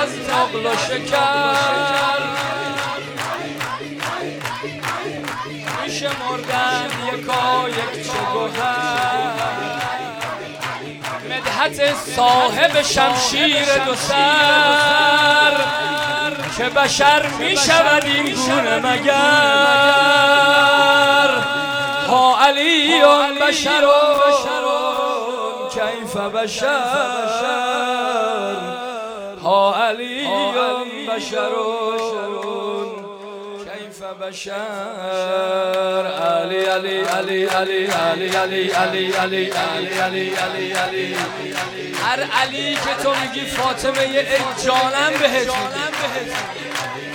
از نقل و شکر میشه مردن یکا یک چه گوهر مدحت صاحب شمشیر دو سر که بشر می شود این گونه مگر ها علیون بشرون کیف بشر ها علیون بشرون کیف بشر علی علی علی علی علی علی علی علی علی علی علی علی هر علی که تو میگی فاطمه ای جانم بهت میگی